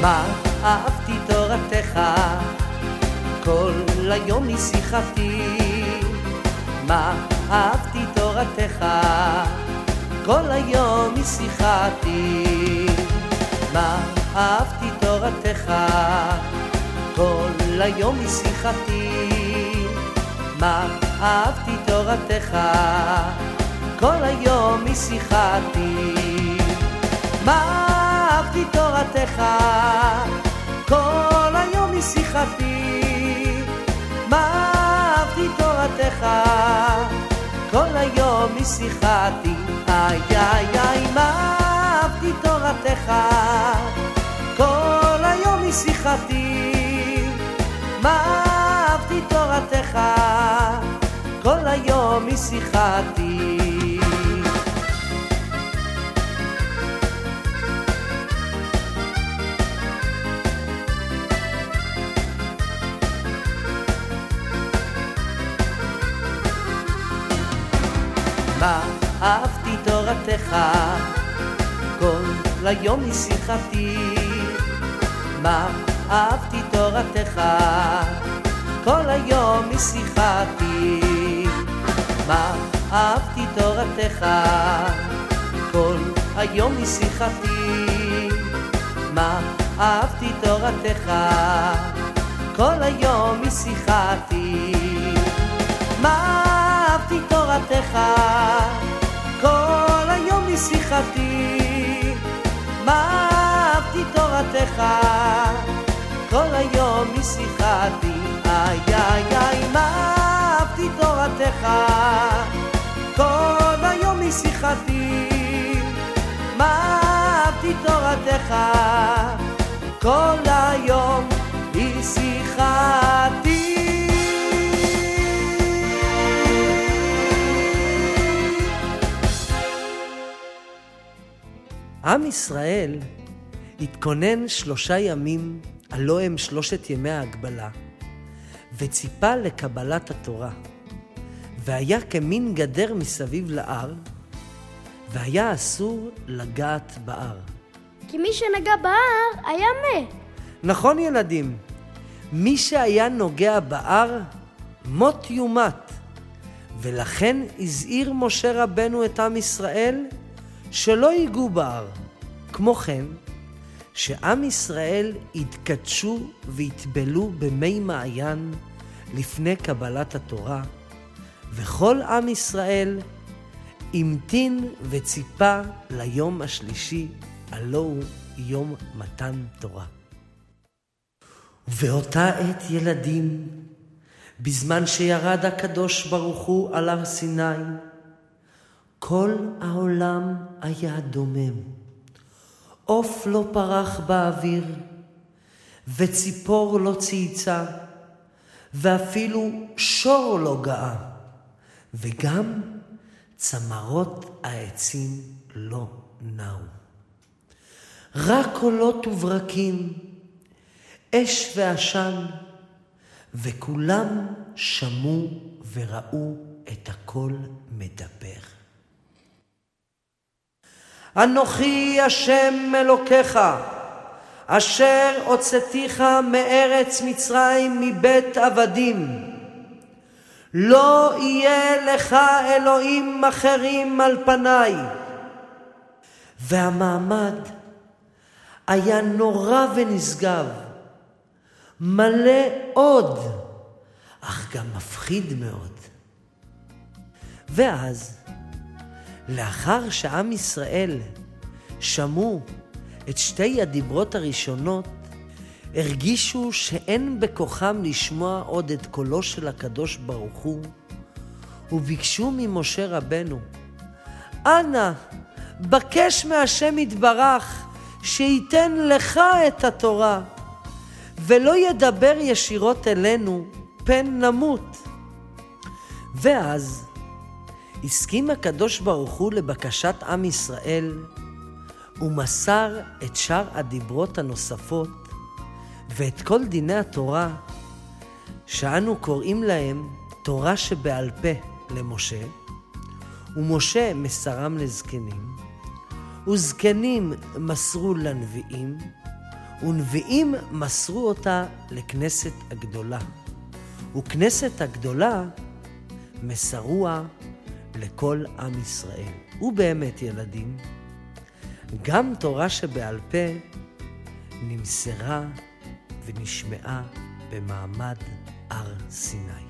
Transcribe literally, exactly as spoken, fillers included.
מה אהבתי תורתך, כל היום משיחתי. מה אהבתי תורתך, כל היום משיחתי. מה אהבתי תורתך, כל היום משיחתי. מה אהבתי תורתך, כל היום משיחתי. מה אהבתי תורתך, כל היום משיחתי. מה אהבתי תורתך, כל היום משיחתי. איי איי איי, מה אהבתי תורתך, כל היום משיחתי. מה אהבתי תורתך, כל היום משיחתי. מה אהבתי תורתך, כל היום משיחתי. מה אהבתי תורתך, כל היום משיחתי. מה אהבתי תורתך, כל היום משיחתי. מה אהבתי תורתך, כל היום משיחתי. מה אהבתי תורתך, כל היום משיחתי. מה אהבתי תורתך, כל היום משיחתי. איי איי איי, מה אהבתי תורתך, כל היום משיחתי. מה אהבתי תורתך, כל היום משיחתי. עם ישראל התכונן שלושה ימים, הלא הם שלושת ימי ההגבלה, וציפה לקבלת התורה. והיה כמין גדר מסביב להר, והיה אסור לגעת בהר. כי מי שנגע בהר היה מת. נכון ילדים, מי שהיה נוגע בהר, מות יומת. ולכן הזהיר משה רבנו את עם ישראל שלא ייגעו בהר. כמו כן, שעם ישראל יתקדשו ויתבלו במי מעיין לפני קבלת התורה, וכל עם ישראל המתין וציפה ליום השלישי, הלא הוא יום מתן תורה. ובאותה עת ילדים, בזמן שירד הקדוש ברוך הוא על הר סיני, כל העולם היה דומם, עוף לא פרח באוויר, וציפור לא צייצה, ואפילו שור לא גאה, וגם צמרות העצים לא נעו. רק קולות וברקים, אש ועשן, וכולם שמעו וראו את הקול מדבר. אנוכי השם אלוקיך, אשר הוצאתיך מארץ מצרים מבית עבדים. לא יהיה לך אלוהים אחרים על פניי. והמעמד היה נורא ונשגב, מלא עוד, אך גם מפחיד מאוד. ואז, לאחר שעם ישראל שמעו את שתי הדיברות הראשונות, הרגישו שאין בכוחם לשמוע עוד את קולו של הקדוש ברוך הוא, וביקשו ממשה רבנו, אנא, בקש מהשם יתברך שייתן לך את התורה, ולא ידבר ישירות אלינו, פן נמות. ואז הסכים הקדוש ברוך הוא לבקשת עם ישראל, ומסר את שאר הדיברות הנוספות, ואת כל דיני התורה, שאנו קוראים להם תורה שבעל פה למשה, ומשה מסרם לזקנים, וזקנים מסרו לנביאים, ונביאים מסרו אותה לכנסת הגדולה, וכנסת הגדולה מסרוה לכל עם ישראל. ובאמת ילדים, גם תורה שבעל פה נמסרה ונשמעה במעמד הר סיני.